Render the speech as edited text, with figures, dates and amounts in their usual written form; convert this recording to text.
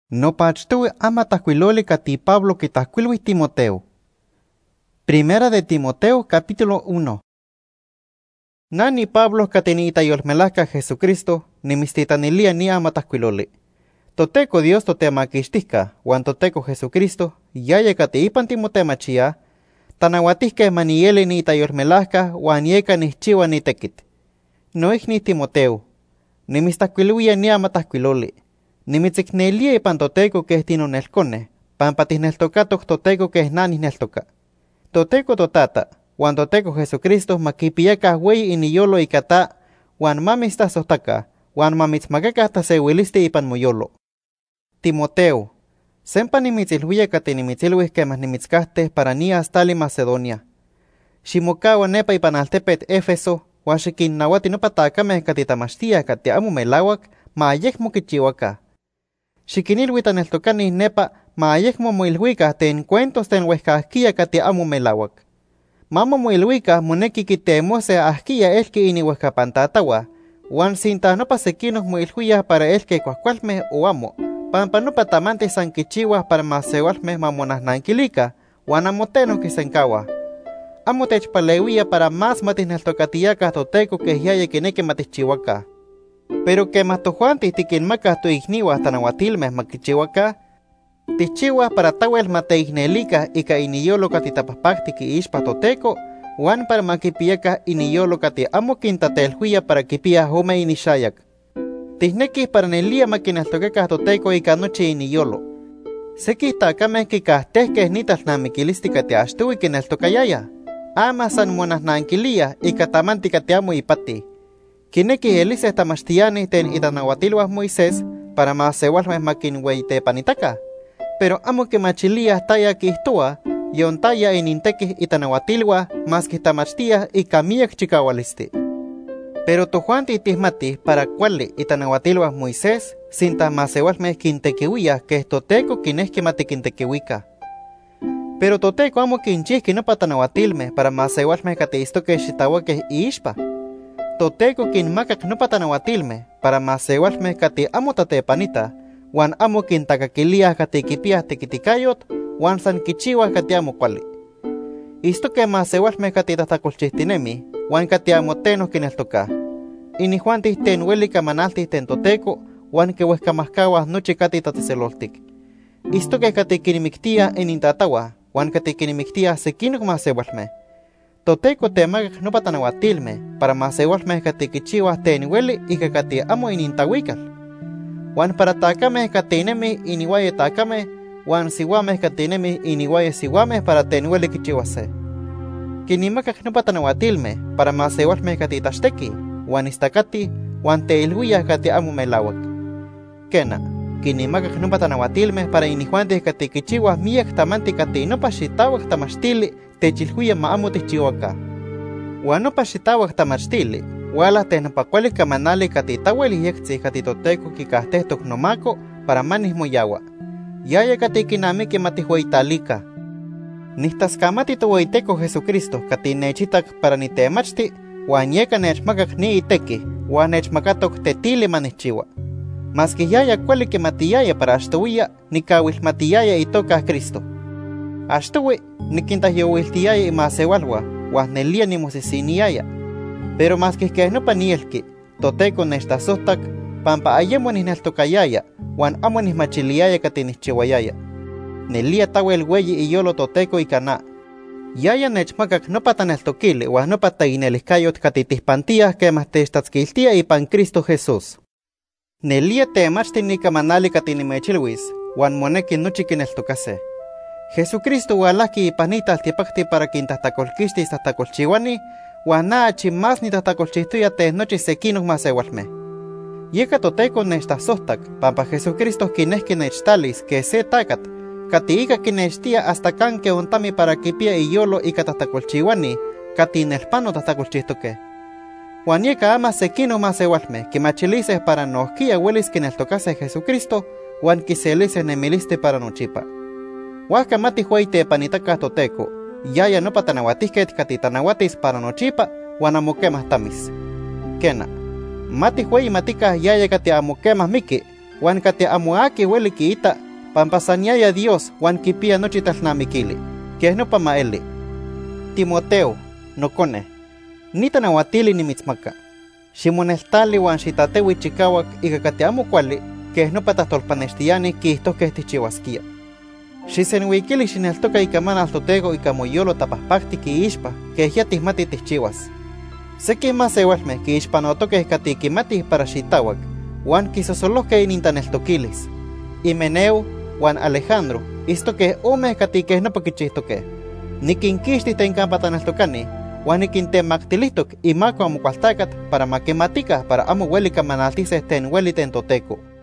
Nopachtoui ama tahcuiloli cati Pablo quitahcuilui Timoteo. Primera de Timoteo, capítulo 1. Nani Pablo catenita yolmelaca Jesucristo, nimistitanilia ni ama tahcuiloli. Toteco Dios totemaquixtica, huan toteco Jesucristo, yaya cateipan Timotemachia, tanahuatisque manieli ni tayolmelaca, huan yeca nihchiwa ni tequit. Noihni Timoteo, nimistahcuiluia ni ama tahcuiloli. Nimitzicnelia ipan toteco que tinonelcone, pampatisneltocatok toteco que nanisneltoca. Toteco totata, huan toteco Jesucristo maquipiaca huey iniyolo icata, huan mamistasotaca, huan mamitzmacaca tasewilisti ipan moyolo. Timoteo, sempa nimitzilhuia catinimitziluis quemas nimitzcaste para ni astali Macedonia. Ximocaua nepa ipan altepet Éfeso, huan xiquinnauati nopa tacameh catitamastia cati amo melauac, ma ayecmo quichihuaca. Xiquinilui taneltocani nepa ma ayecmo moilhuica ten cuentos ten huescahquia cati amo melauac. Mamo moilhuica moneki quitemose ahquia elque inihuescapantatahua, huan sinta nopa sequinos moilhuia para elque cuahcualmeh o amo, pampa nopa tamantes san quichihuah para maseualmeh mamonasnanquilica, huan amotenos quisencahuah. Amo techpaleuia para más matisneltocatiaca toteco que yaya quineque matixchihuaca. Pero que matojuantis tiquinmacas tu ignihuas tanahuatilmes maquichihuaca, tichihuas para tawel mateignelica ica iniyolo catitapahpactiqui ixpa toteco, huan para maquipiaca iniyolo cati amo quintatelhuia para quipia home inixayac. Tisnequis para nelia maquineltoquecas toteco ica noche iniyolo. Sequis tacameh quicahtehqueh nitalnamiquilisti cati axtui quineltocayaya, ama san monasnanquilia ica tamanti cati amo ipati. Quinequi elises tamastiani ten itanahuatiluas Moisés para maseualmeh maquinhueitepanitaca, pero amo quimachilia taya quihtua, yon taya inintequih itanahuatilua mas quitamachtia ica miac chicaualisti. Pero tojuanti tismati para cuali itanahuatiluas Moisés, sinta maseualmeh quintequiuia que toteco quinesqui matiquintequiuica. Pero toteco amo quinchihqui nopa tanahuatilmeh para maseualmeh cateistoqueh xitauaqueh iixpa. Toteco quinmacac nopa tanahuatilmeh para maseualmeh cati amo tatepanita, huan amo quintacaquiliah cati quipiah tequiticayot, huan san quichihuah cati amo cuali. Istoque maseualmeh cati tahtacolchihtinemi, huan cati amo tenos quineltocah. Inijuantis ten hueli camanaltis ten toteco, huan quehuescamahcahuah nochi cati tatiseloltic. Istoque cati quinmictia inintatahuah, huan cati quinmictia sequinoc maseualmeh. Toteco temacac nopa tanahuatilmeh para maseualmeh cati quichihuah ten hueli ica cati amo inintahuical. Huan para tacameh cati inemih inihuaye tacameh, huan siuameh cati inemih inihuaye siuameh para ten hueli quichihuase. Quinimacac nopa tanahuatilmeh para maseualmeh cati taxtequi, huan istacati, huan teilhuiah cati amo melauac. Quena, quinimacac nopa tanahuatilmeh para inijuantis cati quichihuah miac tamanti cati nopa xitauac tamachtili techilhuia ma amo tichihuaca. Huan nopa xitauac tamachtili, hualah ten nopa cuali camanali cati taweli yectzi cati toteco quicahtehtoc nomaco para manis moyaua. Yaya cati quinamiqui matihueitalica. Nihtascamati tohueiteco Jesucristo cati nechitac para nitemachti, huan yeca nechmacac ni itequi, huan nechmacatoc tetili manihchiua. Masque yaya cuali quimatiyaya para axtouia, nicauilmatiyaya itoca Cristo. Axtoui, niquintahyouiltiyaya imaseualua, huan nelia nimosisiniaya. Pero masque que nopa nielqui, toteco nechtasohtac, pampa ayemo nisneltocayaya, huan amo nismachiliaya cati nihchihuayaya. Nelia tawel hueyi iyolo toteco icana. Yaya nechmacac nopa taneltoquili, huan nopa tainelihcayot cati tihpantiah quemah techtatzquiltia ipan Cristo Jesús. Nelia temachti nicamanali cati nimechilhuis, huan moneki nochi quineltocase. Jesucristo hualahqui ipan italtipacti para quintahtacolquixtis tahtacolchihuani, huan na achi más nitahtacolchihtoya ten nochi sequinoc maseualmeh. Yeca toteco nechtasohtac, pampa Jesucristo quinesqui nechtalis que se tacat, cati ica quinechtia hasta canque ontami para quipia iyolo ica tahtacolchihuani, cati nelpano tahtacolchihtoque. Huan yeca ama sequinoc maseualmeh quimachilises para nohquia huelis quineltocase Jesucristo, huan quiselises nemiliste para nochipa. Huasca matihueitepanitacah toteco, yaya nopa tanahuatisquet cati tanahuatis para nochipa, huan amo quemah tamis. Quena, matihueyimaticah yaya cati amo quemah miqui, Juan kate amuaki hueli kiita, pampasaniaya Dios, Juan kipia nochi talnamikili, que es no pamaeli. Timoteo, no cone, nita nawatili ni mitzmaka. Ximoneltali Juan xitatewi chikawak ika kate amo kuali, que es no patastolpanextiani kisto que estichiwaskia. Xisenwikili xineltoka ika manaltotego ika moyolo tapahpakti kiixpa, que ya tismati tichiwas. Seki más sewalme que ispanotoque katikimati para xitawak, Juan quisosolohke inintaneltoquilis. Himeneo, Juan Alejandro, isto que ome katikes no pakichistoque. Nikinkishti tenkampataneltokani, Juan nikintemaktilistok y mako amokualtakat para makematika para amo hueli kamanaltises ten hueli tentoteco.